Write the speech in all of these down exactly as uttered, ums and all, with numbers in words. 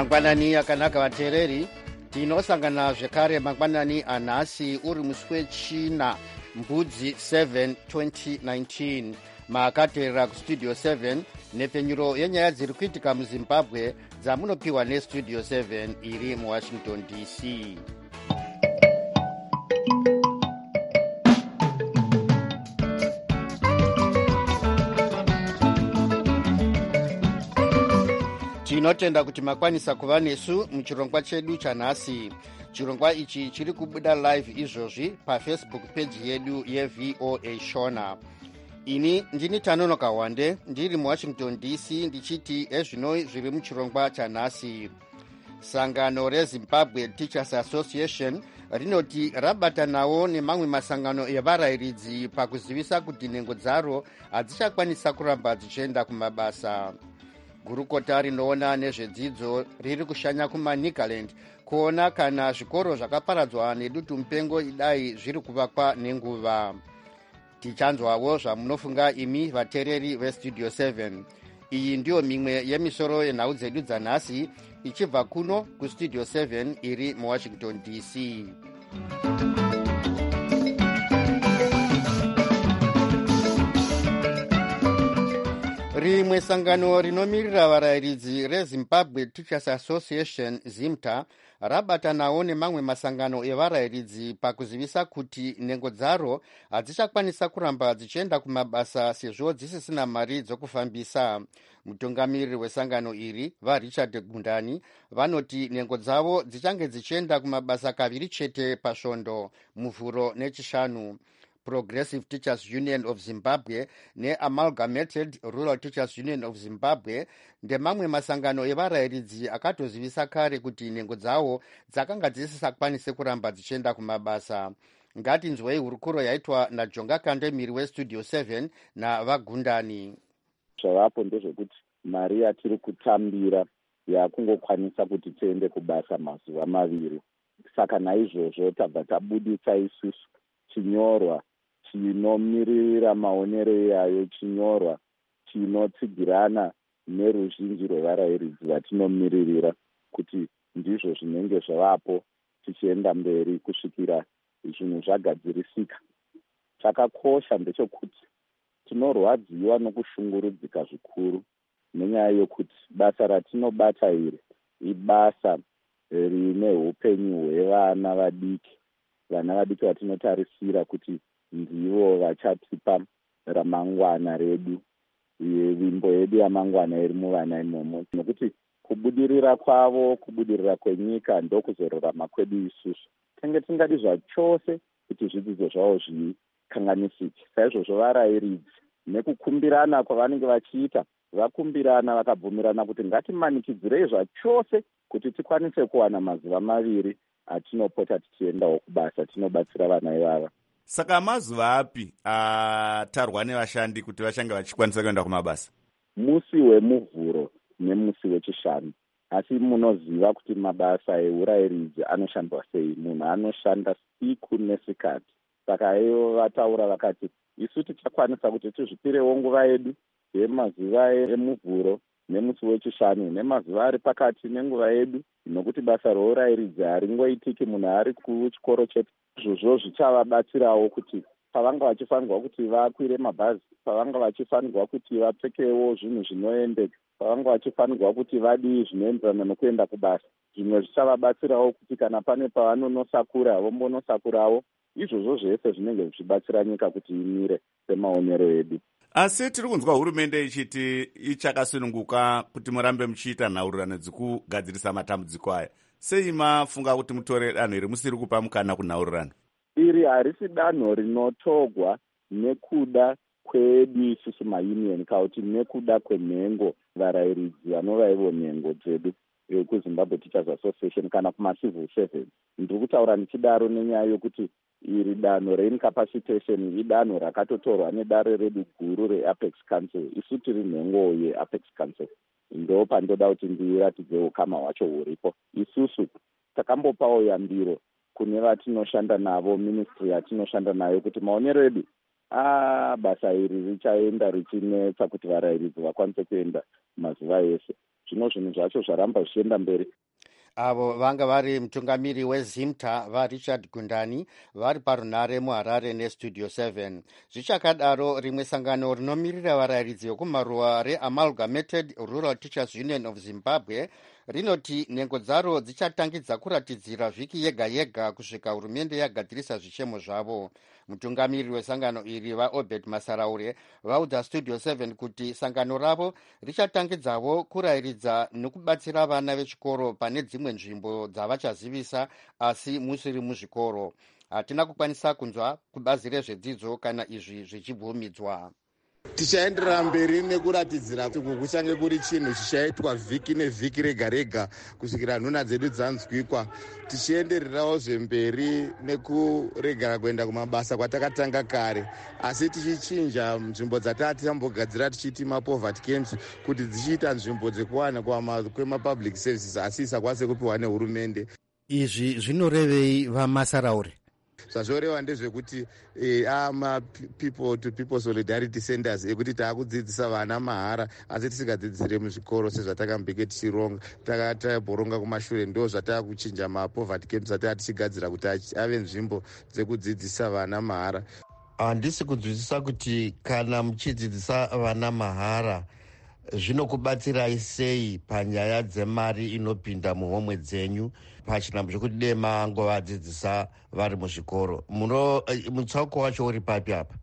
mangwanani akanaka vateereri, tinosangana zvekare mangwanani anhasi uri musi wechina mbudzi seven twenty nineteen. maakateerera kustudio seven nepfenyuro yenyaya dziri kuitika muzimbabwe dzamunopiwa nestudio seven iri muwashington D C. tinotenda kuti makwanisa kuva nesu muchirongwa chedu chanhasi. chirongwa ichi chiri kubuda live izvozvi pafacebook page yedu yeV O A Shona. ini ndini Tanonoka Wande ndiri muwashington D C ndichiti ezvinoi zviri muchirongwa chanhasi. sangano reZimbabwe Teachers Association rinoti rabatanawo nemamwe masangano evarayiridzi pakuzivisa kuti nhengo dzaro hadzichakwanisa kuramba dzichienda kumabasa. gurukota rinoona nezvedzidzo riri kushanya kumaNicaland kuona kana zvikoro zvakaparadzwa nedutu mupengo idai zviri kuvakwa nenguva. tichanzwawo zvamunofunga imi vateereri vestudio seven. iyi ndiyo mimwe yemisoro yenhau dzedu dzanhasi ichibva kuno kustudio seven iri muwashington D C. rimwe sangano rinomirira varayiridzi reZimbabwe Teachers Association ZIMTA rabatanawo nemamwe masangano evarayiridzi pakuzivisa kuti nhengo dzaro hadzichakwanisa kuramba dzichienda kumabasa sezvo dzisisina mari dzokufambisa. mutungamiriri wesangano iri vaRichard Gundani vanoti nhengo dzavo dzichange dzichienda kumabasa kaviri chete pasvondo, muvhuro nechishanu. Progressive Teachers Union of Zimbabwe neAmalgamated Rural Teachers Union of Zimbabwe ndemamwe masangano evarayiridzi akatozivisa kare kuti nhengo dzawo dzakanga dzisisakwanise kuramba dzichienda kumabasa. ngatinzwei hurukuro yaitwa naJonga Kande miri westudio seven navaGundani. zvavapo ndezvekuti mari yatiri kutambira yakungokwanisa kuti tiende kubasa mazuva maviri. saka naizvozvo tabva tabudisa isusu chinyorwa chinomiririra maonero yayo, chinyorwa chinotsigirana neruzhinji rwevarayiridzi vatinomiririra kuti ndizvo zvinenge zvavapo tichienda mberi kusvikira zvinhu zvagadzirisika. chakakosha ndechekuti tinorwadziwa nokushungurudzika zvikuru nenyaya yokuti basa ratinobata iri ibasa rine upenyu hwevana vadiki, vana vadiki vatinotarisira kuti ndivo vachatipa ramangwana redu, vimbo yedu yamangwana iri muvana imomo, nokuti kubudirira kwavo, kubudirira kwenyika ndokuzorarama kwedu isusu. tenge tingadi zvachose kuti zvidzidzo zvavo zvikanganisike. saizvozvo varayiridzi nekukumbirana kwavanenge vachiita, vakumbirana vakabvumirana kuti ngatimanikidzirei zvachose kuti tikwanise kuwana mazuva maviri atinopota tichiendawo kubasa tinobatsira vana ivava. Saka mazuva api atarwa nevashandi kuti vachange vachikwanisa kuenda kumabasa? musi wemuvhuro nemusi wechishanu. asi munoziva kuti mabasa eurayiridzi anoshandwa sei. munhu anoshanda siku nesikati. saka ivo vataura vakati isu tichakwanisa kuti tizvipirewo nguva yedu yemazuva emuvhuro nemusi wechishanu nemazuva ari pakati nenguva yedu, nokuti basa rourayiridzi haringoitiki munhu ari kuchikoro chete. izvozvo zvichavabatsirawo kuti pavanga vachifanirwa kuti vakwire mabhazi, pavanga vachifanirwa kuti vapfekewo zvinhu zvinoendeka, pavanga vachifanirwa kuti vadii zvinoenderana nokuenda kubasa, zvimwe zvichavabatsirawo kuti kana pane pavanonosakura vombonosakurawo. izvozvo zvese zvinenge zvichibatsira nyika kuti imire semaonero edu. Asi tiri kunzwa hurumende ichiti ichakasununguka kuti murambe muchiita nhaurirano dzekugadzirisa matambudziko aya. sei mafunga kuti mutore danho iri musiri kupa mukana kunhaurirano? iri harisi danho rinotogwa nekuda kwedu isusu maunion, kauti nekuda kwenhengo varayiridzi vanova ivo nhengo dzedu kuZimbabwe Teachers Association kana kumacivil service. ndiri kutaura ndichidaro nenyaya yokuti iri danho reincapacitation idanho rakatotorwa nedare redu guru reApex Council. isu tiri nhengo yeApex Council, ndo pandoda kuti ndiratidze ukama hwacho huripo. isusu takambopawo yambiro kune vatinoshanda navo, ministry yatinoshanda nayo, kuti maonero edu ah basa iri richaenda richinetsa kuti varayiridzi vakwanise kuenda mazuva ese. zvino zvinhu zvacho zvaramba zvichienda mberi. Avo vanga vari mutungamiri wezimta varichard Gundani vari parunare muHarare nestudio seven. Zvichakadaro, rimwe sangano rinomirira varayiridzi vekumaruwa reAmalgamated Rural Teachers Union of Zimbabwe rinoti nhengo dzaro dzichatangidza kuratidzira vhiki yega yega kusvika hurumende yagadzirisa zvichemo zvavo. Mutungamiri wesangano iri vaobed Masaraure vaudza studio seven kuti sangano ravo richatangidzawo kurayiridza nekubatsira vana vechikoro pane dzimwe nzvimbo dzavachazivisa asi musiri muzvikoro. Hatina kukwanisa kunzwa kubazi rezvedzidzo kana izvi zvichibvumidzwa. Tichaenderera mberi nekuratidzira kuti kuchange kuri chinhu chichaitwa vhiki nevhiki rega rega kusvikira nhuna dzedu dzanzwikwa. Tichiendererawo zvemberi nekuregera kuenda kumabasa kwatakatanga kare, asi tichichinja nzvimbo dzatatiambogadzira tichiti mapoverty camps kuti dzichiita nzvimbo dzekuwana kwemapublic services asi isakwanise kupiwa nehurumende. Izvi zvinorevei vaMasaraure? Zvazvoreva ndezvekuti eh, ama people to people solidarity centers ekuti taakudzidzisa vana mahara asi tisingadzidzire muzvikoro sezvatakambike tichironga takataboronga kumashure. Ndo zvatakuchinja mapoverty camps ati tichigadzira kuti ave nzvimbo dzekudzidzisa vana mahara. Handisi kunzwisisa kuti kana muchidzidzisa vana mahara zvinokubatsirai sei panyaya dzemari inopinda muhomwe dzenyu pachinhambo chokuti dei mangovadzidzisa vari muzvikoro? Muno mutsauko wacho uri papi apa?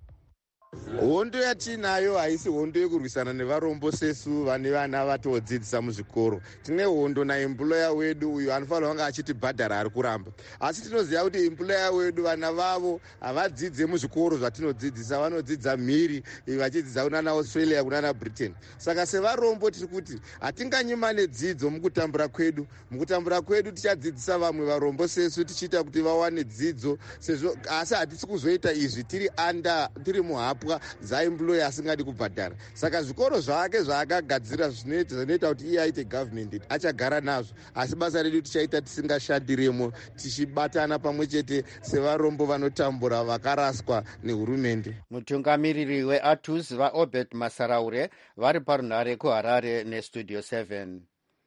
Hondo yatinayo haisi hondo yekurwisana nevarombo sesu vane vana vatodzidzisa muzvikoro. Tine hondo naemployer wedu uyo anofanira kunge achitibhadhara ari kuramba, asi tinoziva kuti employer wedu vana vavo havadzidze muzvikoro zvatinodzidzisa, vanodzidza mhiri vachidzidza kunana Australia kunana Britain. Saka sevarombo tiri kuti hatinganyima nedzidzo mukutambura kwedu. Mukutambura kwedu tichadzidzisa vamwe varombo sesu tichiita kuti vawane dzidzo sezvo, asi hatisi kuzoita izvi tiri anda tiri muhapwa dzaemployer asingadi kubhadhara. Saka zvikoro zvake zvaakagadzira zvinoita kuti iye aite government achagara nazvo, asi basa redu tichaita tisingashandiremo tichibatana pamwe chete sevarombo vanotambura vakaraswa nehurumende. Mutungamiriri weAtus vaobed Masaraure vari parunare kuHarare nestudio seven.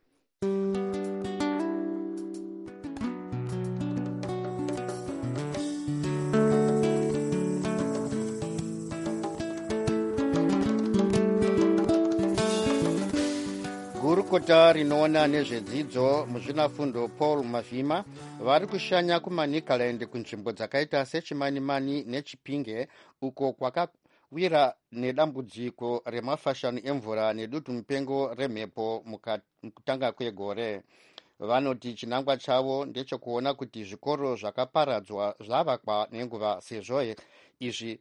Gurukota rinoona nezvedzidzo muzvinafundo Paul Mavhima vari kushanya kuManicaland kunzvimbo dzakaita seChimanimani neChipinge uko kwakawira nedambudziko remafashani emvura nedutu mupengo remhepo mukutanga kwegore. Vanoti chinangwa chavo ndechekuona kuti zvikoro zvakaparadzwa zvavakwa nenguva, sezvo izvi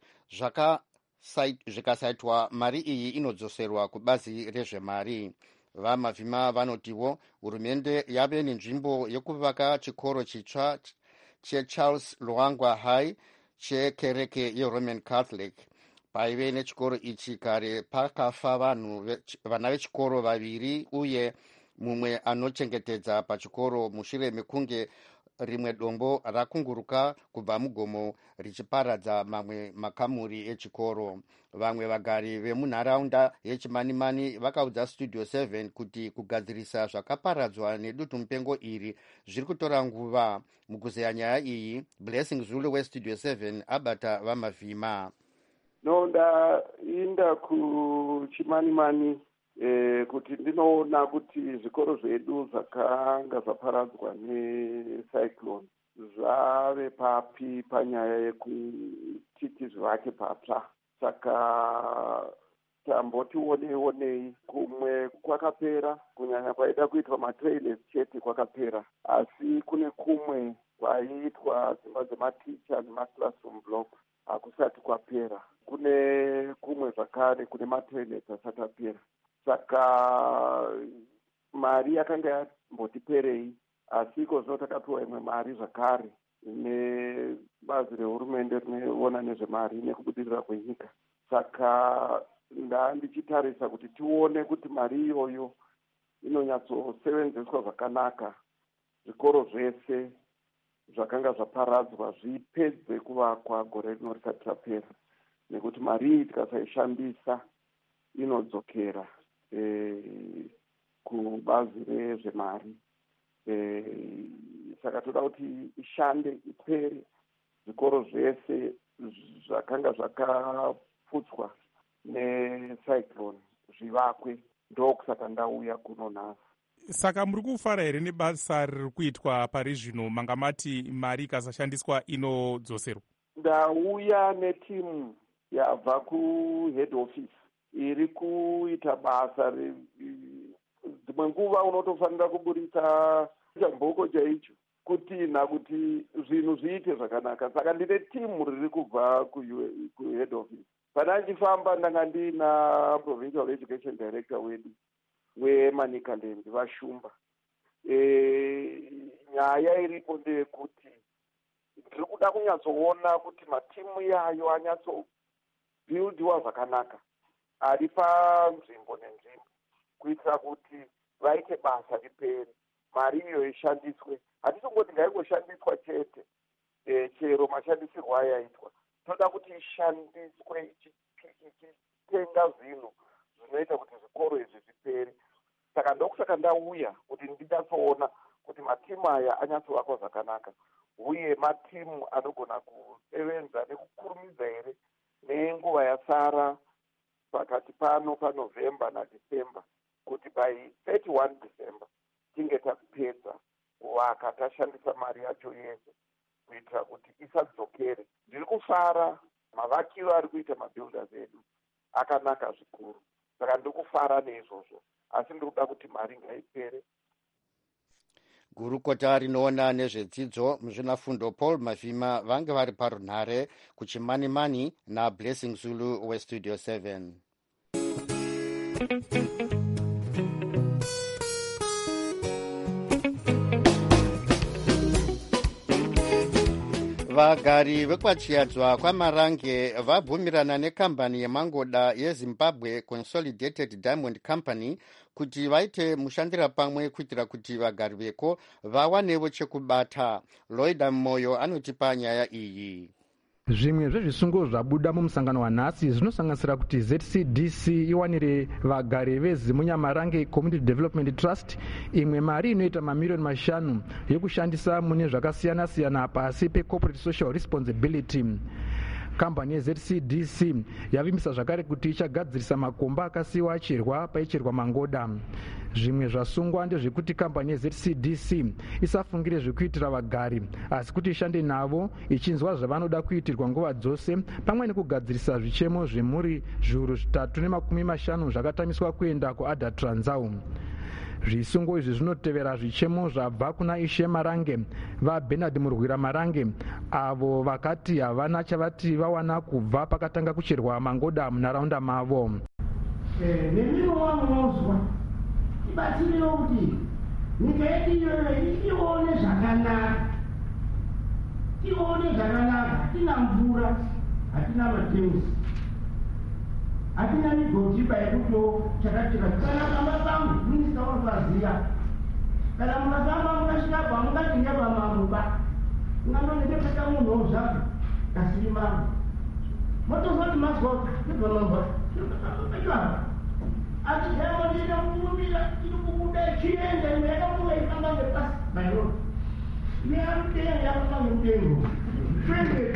zvikasaitwa mari iyi inodzoserwa kubazi rezvemari. VaMavhima vanotiwo hurumende yave nenzvimbo yekuvaka chikoro chitsva cheCharles Lwangwa High chekereke yeRoman Catholic. Paive nechikoro ichi kare pakafa vanhu vana vechikoro vaviri uye mumwe anochengetedza pachikoro mushure mekunge rimwe dombo rakunguruka kubva mugomo richiparadza mamwe makamuri echikoro. Vamwe vagari vemunharaunda yeChimanimani vakaudza studio seven kuti kugadzirisa zvakaparadzwa nedutu mupengo iri zviri kutora nguva. Mukuzeya nyaya iyi, Blessing Zulu westudio seven abata vaMavhima. No, ndainda kuChimanimani eh, kuti ndinoona kuti zvikoro zvedu zvakanga zvaparadzwa necyclone zvave papi panyaya yekutiti zvivake patsva. Saka tamboti onei onei, kumwe kwakapera, kunyanya kwaida kuitwa matrailers chete kwakapera, asi kune kumwe kwaiitwa dzimba dzematicha nemaclassroom blocks hakusati kwapera. Kune kumwe zvakare kune matrailers asati apera. Saka mari yakanga yambotiperei, asi iko zvino takapiwa imwe mari zvakare nebazi rehurumende rinoona nezvemari nekubudirira kwenyika. Saka ndandichitarisa kuti tione kuti mari iyoyo inonyatsosevenzeswa zvakanaka, zvikoro zvese zvakanga zvaparadzwa zvipedze kuvakwa gore rino risati rapera, nekuti mari iyi tikasaishandisa inodzokera. E, kubazi rezvemari. E, saka toda kuti ishande ipere, zvikoro zvese zvakanga zvakaputswa necyclone zvivakwe, ndokusaka ndauya kuno nhasi. Saka muri kufara here nebasa riri kuitwa pari zvino, manga mati mari ikasashandiswa inodzoserwa? Ndauya netimu yabva kuhead office iri kuita basa. Dzimwe nguva unotofanira kuburitsa chamboko chaicho kuti na kuti zvinhu zviite zvakanaka. Saka ndine timu riri kubva kuhead office. Pana ndichifamba ndanga ndina provincial education director wedu weManicaland Vashumba. E, nyaya iripo ndeyekuti ndiri kuda kunyatsoona kuti matimu yayo anyatsobhildiwa zvakanaka ari panzvimbo nenzvimbo, kuitira kuti vaite basa ripere, mari iyo ishandiswe. Hatisongoti ngaingoshandiswa chete e, chero mashandisirwo ayaitwa. Toda kuti ishandiswe ichitenga zvinhu zvinoita kuti zvikoro izvi zvipere. Saka ndokusaka ndauya kuti ndinatsoona kuti matimu aya anyatsovakwa zvakanaka, uye matimu anogona kusevenza nekukurumidza here nenguva yasara pakati pano paNovemba naDisemba, kuti by thirty-one December tinge tapedza kuvaka tashandisa mari yacho yese, kuitira kuti isadzokere. Ndiri kufara mavakiro ari kuita mabuilders edu akanaka zvikuru, saka ndiri kufara neizvozvo, asi ndiri kuda kuti mari ngaipere. Gurukota rinoona nezvedzidzo muzvinafundo Paul Mavhima vange vari parunhare kuchimanimani naBlessing Zulu weStudio seven. Vagari vekwachiadzwa kwaMarange vabvumirana nekambani yemangoda yeZimbabwe Consolidated Diamond Company kuti vaite mushandira pamwe kuitira kuti vagari veko vawanewo chekubata. Loida Moyo anotipa nyaya iyi. Zvimwe zvezvisungo zvabuda mumusangano wanhasi zvinosanganisira kuti Z C D C iwanire vagari veZimunyamarange Community Development Trust imwe mari inoita mamiliyoni mashanu yekushandisa mune zvakasiyana siyana pasi pecorporate social responsibility. Kambani yeZ C D C yavimbisa zvakare kuti ichagadzirisa makomba akasiyiwa acherwa paicherwa mangoda. Zvimwe zvasungwa ndezvekuti kambani yeZ C D C isafungire zvekuitira vagari, asi kuti ishande navo ichinzwa zvavanoda kuitirwa nguva dzose, pamwe nekugadzirisa zvichemo zvemhuri zviuru zvitatu nemakumi mashanu zvakatamiswa kuenda kuAdha Transau. Zvisungo izvi zvinotevera zvichemo zvabva kuna Ishe Marange vaBernard Murwira Marange, avo vakati havana chavati vawana kubva pakatanga kucherwa mangoda munharaunda mavo. Nemino wamunozwa ibatsirirewo kuti nyika yedu iyoyo ione zvakanaka, tione zvakanaka. Hatina mvura, hatina matenzi, hatina migodhiba yekuto chakatika. Kana pamasambu minista unopaziya, kana mukafamba mukasvikapa hamungatinge pamamuba, unganonekepeta munhu zvapo kasirimamo motozoti mazwa nepamamba petwapa asi hemo ndina kukumbira tiri kukuda chiende imwe yakamuka ifamba ngepasi bayoro ine yamutenga yakafamba ngemutengo twende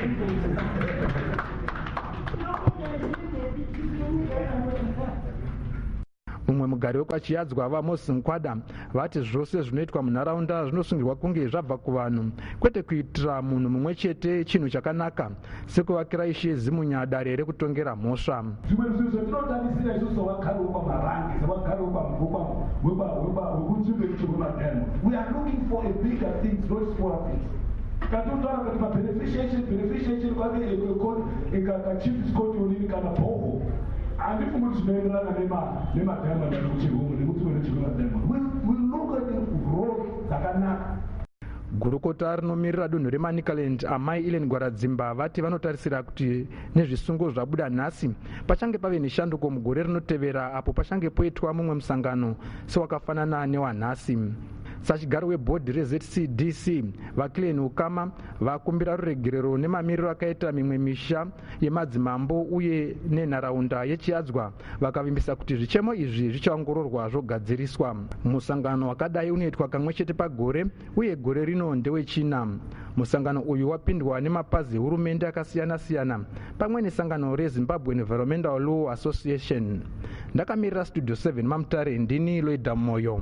mumwe mugari wekwachiadzwa vaMoses Nkwada vati zvose zvinoitwa munharaunda zvinosungirwa kunge zvabva kuvanhu, kwete kuitira munhu mumwe chete chinhu chakanaka sekuvakira Ishe Zimunya dare rekutongera mhosva. Zvimwe zvinhu zvetinotarisira isusu sevagari vekwaMarange, sevagari vekudzimbe kuchekumadhemo, we are looking for a bigger things, not smaller things. Katotaura kuti mabeneficiation beneficiation kwake ikachief scott onini kana poho handifungi kuti zvinoenderana nemadhayamond ari kuchirwomo nekudzimwe nechekumadhayamond. We look at growth dzakanaka. Gurukota rinomirira dunhu reManicaland amai Ellen Gwaradzimba vati vanotarisira kuti nezvisungo zvabuda nhasi pachange pave neshanduko mugore rinotevera apo pachange poitwa mumwe musangano sewakafanana newanhasi. sachigaro webhodhi reZ C D C vaclen ukama vakumbira ruregerero nemamiriro akaita mimwe misha yemadzimambo uye nenharaunda yechiadzwa vakavimbisa kuti zvichemo izvi zvichaongororwa zvogadziriswa. Musangano wakadai unoitwa kamwe chete pagore uye gore rino ndewechina. Musangano uyu wapindwa nemapazi ehurumende akasiyana-siyana pamwe nesangano reZimbabwe Environmental Law Association. Ndakamirira Studio seven Mamutare, ndini Loida Moyo.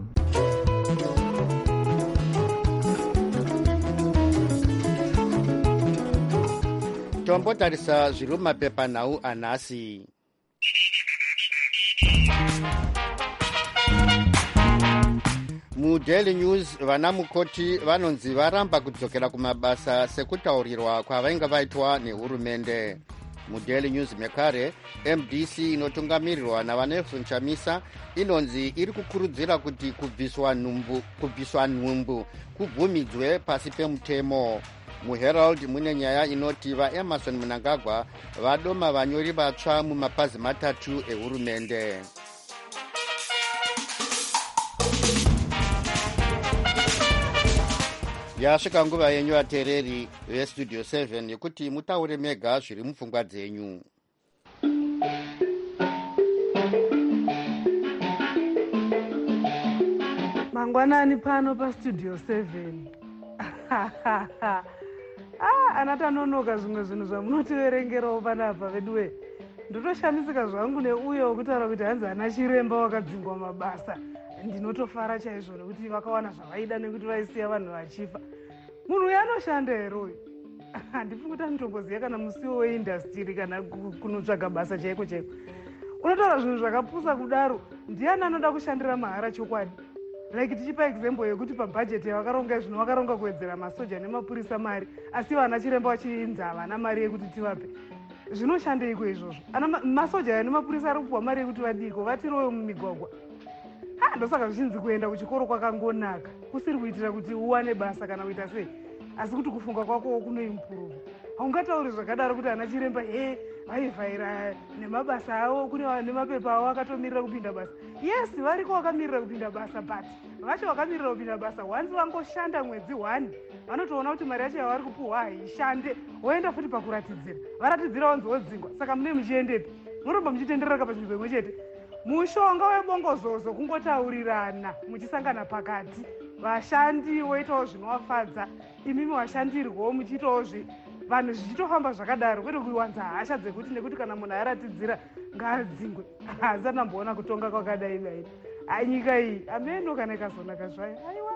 Tombotarisa zviri mumapepanhau anhasi. MuDaily News vana mukoti vanonzi varamba kudzokera kumabasa sekutaurirwa kwavainge vaitwa nehurumende. MuDaily News mekare M D C inotungamirirwa naVanelson Chamisa inonzi iri kukurudzira kuti kubviswa nhumbu kubviswa nhumbu kubvumidzwe pasi pemutemo. MuHerald mune nyaya inoti vaEmerson Mnangagwa vadoma vanyori vatsva mumapazi matatu ehurumende. Yasvika nguva yenyu vateereri veStudio seven yekuti mutaure mega zviri mupfungwa dzenyu. Mangwanani pano paStudio seven. Ah, anatanonoka zvimwe zvinhu zvamunotiverengerawo panapa veduwe. Ndotoshamisika zvangu neuyo wekutaura kuti hanzi ana chiremba wakadzingwa mabasa. Ndinotofara chaizvo nekuti vakawana zvavaida nekuti vaisiya vanhu vachifa. Munhu uyu anoshanda here uyu? Handifungi kuti anotomboziva kana musiwo weindastiri kana kunotsvaga basa chaiko chaiko. Unotaura zvinhu zvakapusa kudaro, ndiani anoda kushandira mahara chokwadi? Like tichipa example yekuti pabhajeti yavakaronga zvino vakaronga kuwedzera masoja nemapurisa mari, asi vana chiremba vachinzi havana mari yekuti tivape. Zvinoshandeiko izvozvo? Ana masoja nemapurisa ari kupuwa mari yekuti vadiko vatirowe mumigwagwa. Ha, ndosaka zvichinzi kuenda kuchikoro kwakangonaka, kusiri kuitira kuti uwane basa kana kuita sei, asi kuti kufunga kwako kunoimprove. Haungatauri zvakadaro kuti ana chiremba he vaivhaira nemabasa avo kune nemapepa avo akatomirira kupinda basa. Yes, variko vakamirira kupinda basa, but vacho vakamirira kupinda basa wanzi vangoshanda mwedzi one vanotoona kuti mari yacho yavari kupuhwa haishande, voenda futi pakuratidzira, varatidzira wanzi wodzingwa. Saka mune muchiendepi? Munoramba muchitenderera panzvimbo imwe chete. Mushonga webongozozo kungotaurirana muchisangana pakati, vashandi voitawo zvinovafadza, imimi washandirwawo muchiitawo vanhu zvichitofamba zvakadaro, kwete kuwanza hasha dzekuti nekuti kana munhu aratidzira ngaadzingwe. Hasi andamboona kutonga kwakadai dai. Nyika iyi ameno kana ikazonaka zvayo. Aiwa.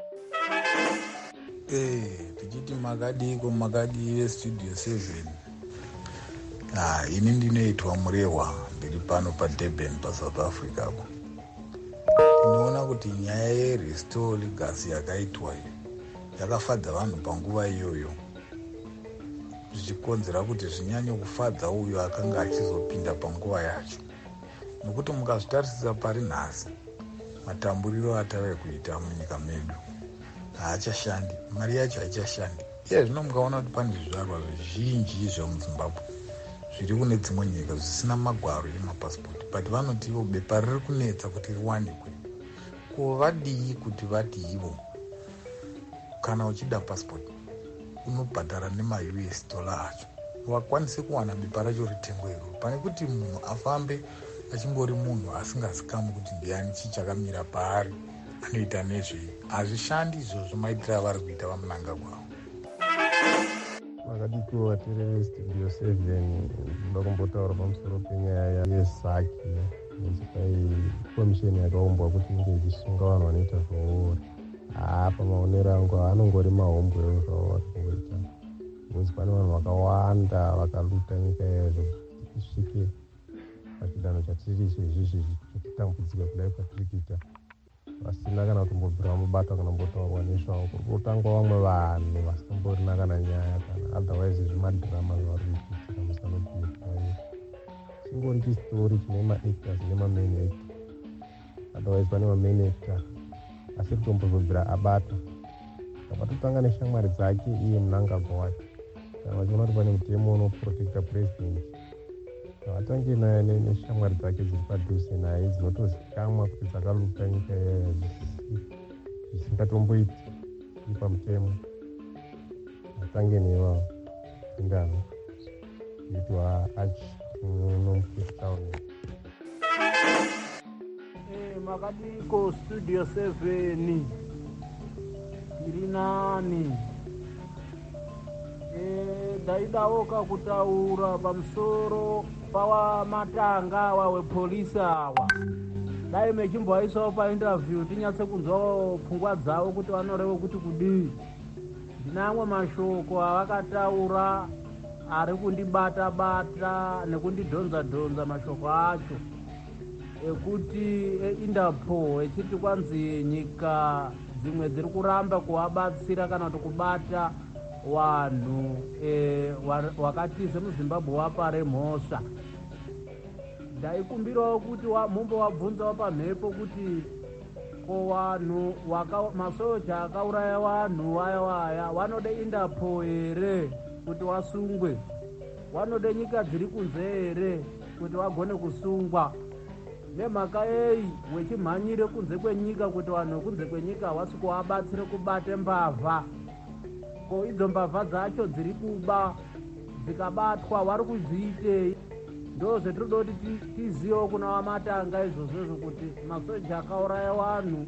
Eh, tichiti makadiko makadi veStudio seven. Ah, ini ndinoitwa Murewa, ndiri pano paDurban paSouth Africa ko. Tinoona kuti nyaya yeRestore Legacy yakaitwa iyi yakafadza vanhu panguva iyoyo, zvichikonzera kuti zvinyanye kufadza uyo akanga achizopinda panguva yacho. Nokuti mukazvitarisisa pari nhasi, matamburiro atave kuita munyika medu haachashandi, mari yacho haichashandi. Iye zvino mukaona kuti pane zvizvarwa zvizhinji zvemuZimbabwe zviri kune dzimwe nyika zvisina magwaro emapasipoti, but vanoti ivo bepa riri kunetsa kuti riwanikwe. Ko vadii kuti vati ivo kana uchida pasipoti unobhadhara nema-U S dollar acho wakwanise kuwana bepa racho ritengwe iro, pane kuti munhu afambe achingori munhu asingazikamu kuti ndiani chichakamira paari anoita nezvei. Hazvishandi izvozvo maitira vari kuita vaMnangagwa. Makadiko vateereri veStudio seven, ndoda kumbotaura pamusoro penyaya yeZaki nechipai komisheni yakaumbwa kuti inge ichisunga vanhu vanoita zvoori. Ah, pamaonero angu anongori mahombwe zvavo vari kungoita, because pane vanhu vakawanda vakaluta nyika yedu isvike pachidanho chatiri izvezvizvi chekutambudzika kudai kwatiri kuita, vasina kana kutombobvira vamubatwa kana kumbotaurwa nezvavo. Kuri kutangwa vamwe vanhu vasimborina kana nyaya kana otherwise zvimadhirama zvavari kuitika musanopinai. Chingori chistori chine maactors nemain actor, otherwise pane mamain actor asi kutombozobvira abata. Kabatotanga neshamwari dzake iye Mnangagwa wacho, kana vachiona kuti pane mutemo unoprotecta president, vatange neshamwari dzake dziri padhuze naye dzinotozikamwa kuti dzakaluka nyika yayo. zvisingatomboiti iri pamutemo atange neivavo ingano kuitwa achi nomucape town. Makadiko studio seven iri nani. E, daidawoka kutaura pamusoro pawa matanga awa wepolisi awa. Dai mechimboaisawo painterview tinyatse kunzwawo pfungwa dzavo kuti vanoreva kuti kudii. Ndinamwe mashoko avakataura ari kundibata-bata nekundidhonza-dhonza mashoko acho ekuti einterpol echiti kwanzi nyika dzimwe dziri kuramba kuvabatsira kana kuti kubata vanhu e, wakatize muzimbabwe wapare mhosva. Ndaikumbirawo kuti mumbovabvunzawo pamhepo kuti ko vanhu masoja akauraya vanhu vaya vaya vanode interpol here kuti vasungwe, vanode nyika dziri kunze here kuti vagone kusungwa. Nemhaka yei wechimhanyire kunze kwenyika kuti vanhu kunze kwenyika havasi kuvabatsire kubate mbavha? Ko idzo mbavha dzacho dziri kuba dzikabatwa vari kuzviitei? Ndo zvetinoda kuti tizivewo kuna vamatanga izvozvozvo kuti masoja akauraya vanhu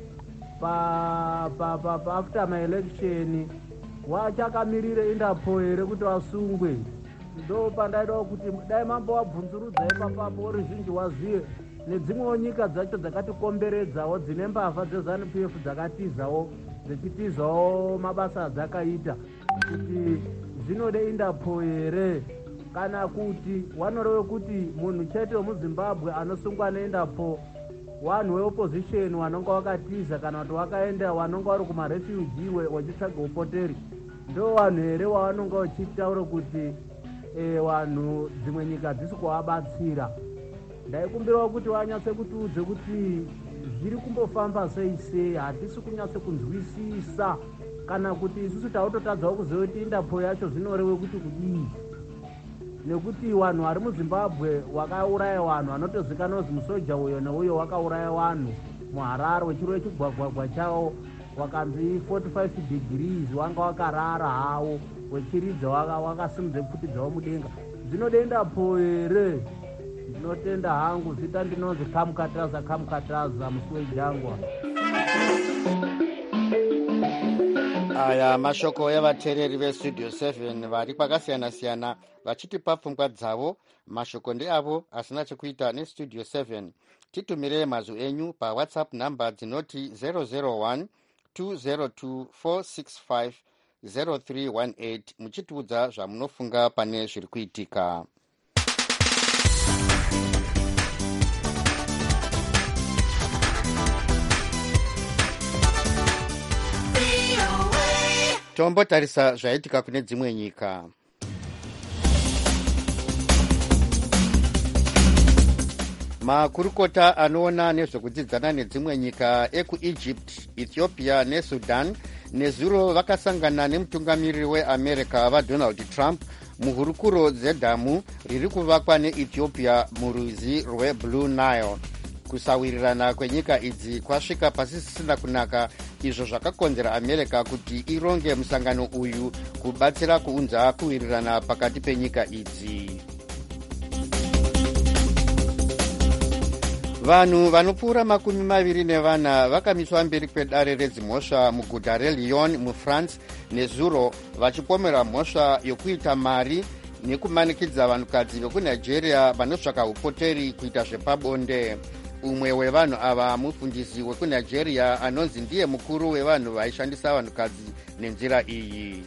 paafter maelection wachakamirire interpol here kuti vasungwe. Ndo pandaidawo kuti dai mambovabvunzurudzai papapo oruzhinji wazive nedzimwewo nyika dzacho dzakatikomberedzawo dzine mbavha dzeZANU-P F dzakatizawo dzechitizawo mabasa adzakaita kuti zvinode interpol here kana kuti vanoreve kuti munhu chete wemuzimbabwe anosungwa neinterpol vanhu veopposition vanonga vakatiza kana kuti vakaenda vanonga vari kumarefugee wachitsvaga upoteri. Ndo vanhu here vavanonga vachitaura kuti e, vanhu dzimwe nyika dzisi kuvabatsira. Ndaikumbirawo kuti vanyatse kutiudze kuti zviri kumbofamba sei sei, hatisi kunyatse kunzwisisa kana kuti isusu tautotadzawo kuziva kuti interpol yacho zvinoreve kuti kudii, nekuti vanhu vari muzimbabwe wakauraya vanhu vanotozikanwa kuti musoja uyo neuyo wakauraya vanhu muharare wechirove chigwagwagwa chavo wakanzi forty-five degrees wanga wakarara hawo wechiridza wakasimudze pfuti dzavo mudenga. Zvinode interpol here? Ndinotenda hangu zita ndinonzi kamukataza kamukataza musi wejangwa. Aya mashoko evateereri vestudio seven vari kwakasiyana-siyana vachitipa pfungwa dzavo. Mashoko ndeavo asina chekuita nestudio seven. Titumirei mazwi enyu pawhatsapp namba dzinoti zero zero one two zero two four six five zero three one eight muchitiudza zvamunofunga pane zviri kuitika. Tombotarisa zvaitika kune dzimwe nyika. Makurukota anoona nezvekudzidzana nedzimwe nyika ekuEgypt, Ethiopia neSudan nezuro vakasangana nemutungamiriri weAmerica vaDonald Trump muhurukuro dzedhamu riri kuvakwa neEthiopia murwizi rweBlue Nile. Kusawirirana kwenyika idzi kwasvika pasisina kunaka, izvo zvakakonzera America kuti ironge musangano uyu kubatsira kuunza kuwirirana pakati penyika idzi. Vanhu vanopfuura makumi maviri nevana vakamiswa mberi kwedare redzimhosva muguta reLyon muFrance nezuro vachipomera mhosva yokuita mari nekumanikidza vanhukadzi vekunigeria vanotsvaka upoteri kuita zvepabonde. Umwe wevanhu ava mufundisi wekunigeria anonzi ndiye mukuru wevanhu vaishandisa vanhukadzi nenzira iyi.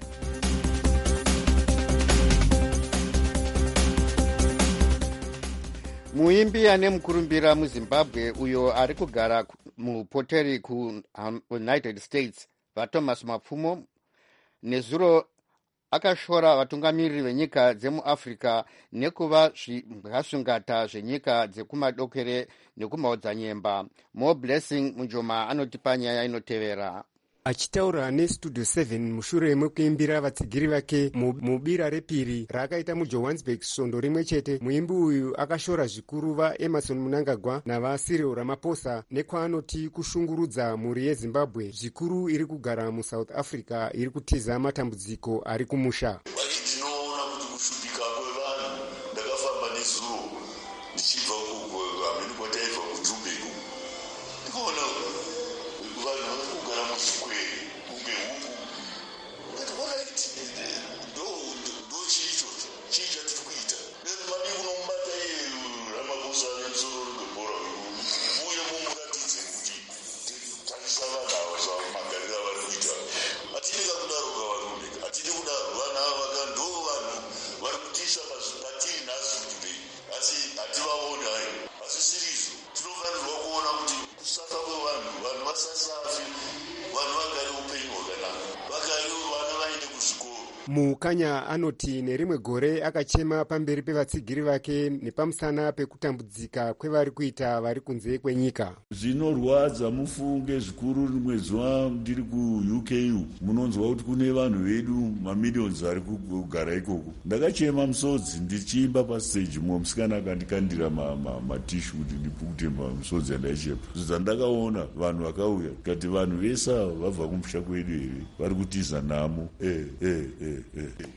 Muimbi ane mukurumbira muZimbabwe uyo ari kugara mupoteri kuUnited States vaThomas Mapfumo nezuro akashora vatungamiriri venyika dzemuAfrica nekuva zvasungata zvenyika dzekumadokere nekumaodzanyemba. More Blessing Mujoma anotipa nyaya inotevera. Achitaura nestudio seven mushure mekuimbira vatsigiri vake mubira repiri rakaita mujohannesburg svondo rimwe chete, muimbi uyu akashora zvikuru vaEmerson Mnangagwa navaCyril Ramaphosa nekwaanoti kushungurudza mhuri yeZimbabwe zvikuru iri kugara muSouth Africa iri kutiza matambudziko ari kumusha. Mukanya anoti nerimwe gore akachema pamberi pevatsigiri vake nepamusana pekutambudzika kwevari kuita vari kunze kwenyika. Zvinorwadza mufunge zvikuru rimwe zuva ndiri kuU K U munonzwa kuti kune vanhu vedu mamillions ari kugara ikoko. Ndakachema musodzi ndichiimba pastage, mumwe musikana akandikandira matishu kuti ndipukute musodzi andaichepa. Zvandakaona vanhu vakauya kati vanhu vese vabva kumusha kwedu here vari kutiza nhamo. eh eh eh Eh, eh.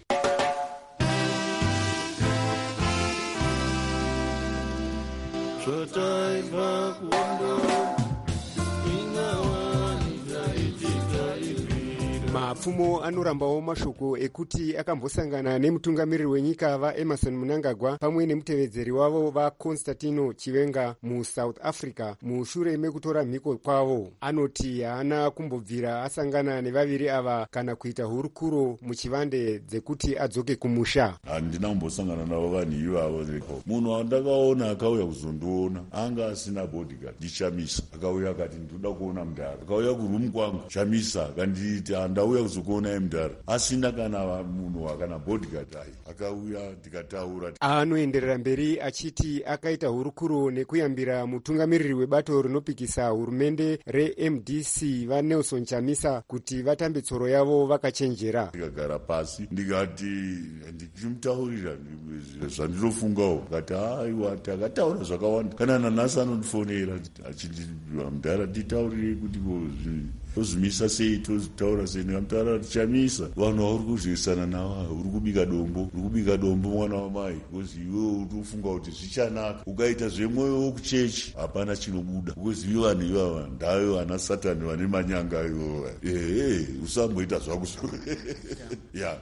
Mapfumo anorambawo mashoko ekuti akambosangana nemutungamiriri wenyika vaEmerson Mnangagwa pamwe nemutevedzeri wavo vaConstantino Chiwenga muSouth Africa mushure mekutora mhiko kwavo. Anoti haana kumbobvira asangana nevaviri ava kana kuita hurukuro muchivande dzekuti adzoke kumusha. Handina kumbosangana navo vanhu ivavo. Munhu wandakaona akauya kuzondiona anga asina bodyguard ndichamisa, akauya akati ndoda kuona Mudhara, akauya kurumu kwangu chamisa akanditi andauya kuzokuona Mudhara asina kana munhu akana bodyguard ai, akauya tikataura. Anoenderera mberi achiti akaita hurukuro nekuyambira mutungamiriri webato rinopikisa hurumende reM D C vaNelson Chamisa kuti vatambe tsoro yavo vakachenjera. Ndikagara pasi ndikati ndichimutaurira zvandinofungawo, akati aiwa takataura zvakawanda, kana nanhasi anondifonera achiti Mudhara titaurire kuti tozvimisa sei, tozitaura sei. Ndikamutaura kuti Chamisa, vanhu vauri kuzvisana navo uri kubika dombo, uri kubika dombo mwana wamai, kozi iwewe uri kufunga kuti zvichanaka, ukaita zvemwoyo wokuchechi hapana chinobuda, kozi iwe vanhu ivava ndayo vana Satani vane manyanga iwova. Ehe, usamboita zvako ya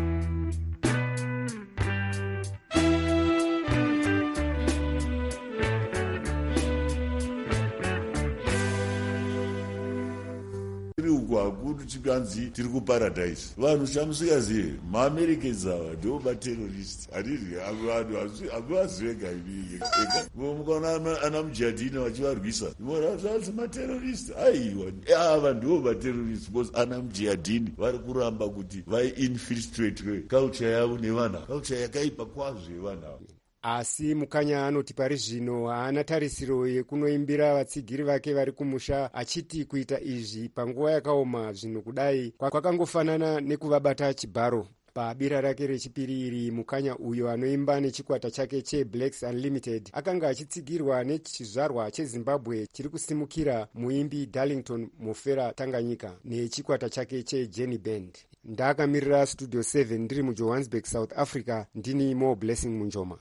kuti tikanzi tiri kuparadise. Vanhu chamusikazive maamericans ava ndo materrorist. Handizvi vanhu hamuvazivenga ega. Mukaona ana Mujahideen vachivarwisa vanzi materrorist. Aiwa ava ndo materrorist because ana Mujahideen vari kuramba kuti vai-infiltrate culture yavo nevanhu, culture yakaipa kwazvo yevanhu ava. Asi Mukanya anoti pari zvino haana tarisiro yekunoimbira vatsigiri vake vari kumusha, achiti kuita izvi panguva yakaoma zvinhu kudai kwakangofanana nekuvabata chibharo. Pabira rake rechipiri iri, Mukanya uyo anoimba nechikwata chake cheBlacks Unlimited akanga achitsigirwa nechizvarwa cheZimbabwe chiri kusimukira muimbi Darlington Mofera Tanganyika nechikwata chake cheJenny Band. Ndakamirira Studio seven ndiri muJohannesburg, South Africa, ndini Mo Blessing Munjoma.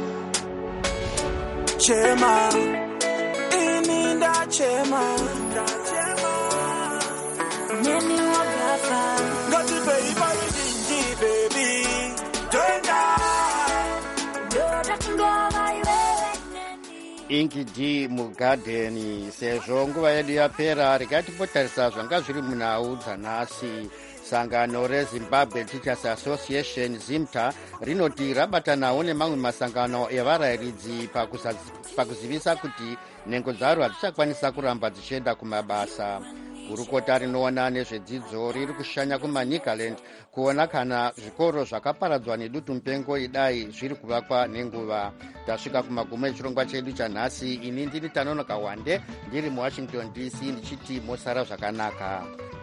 Chema ininda chema neni wagafa ngati baby baby tenda yoda ngoma iwewe Inki D mugarden. Sezvo nguva yedu yapera, regai timbotarisa zvanga zviri munhau dzanhasi. Sangano reZimbabwe Teachers Association ZIMTA rinoti rabatanawo nemamwe masangano evarayiridzi pakuzivisa kuti nhengo dzaro hadzichakwanisa kuramba dzichienda kumabasa. Gurukota rinoona nezvedzidzo riri kushanya kumaNicaland kuona kana zvikoro zvakaparadzwa nedutu mupengo idai zviri kuvakwa nenguva. Tasvika kumagumo echirongwa chedu chanhasi. Ini ndini Tanonoka Wande ndiri muWashington D C ndichiti mosara zvakanaka.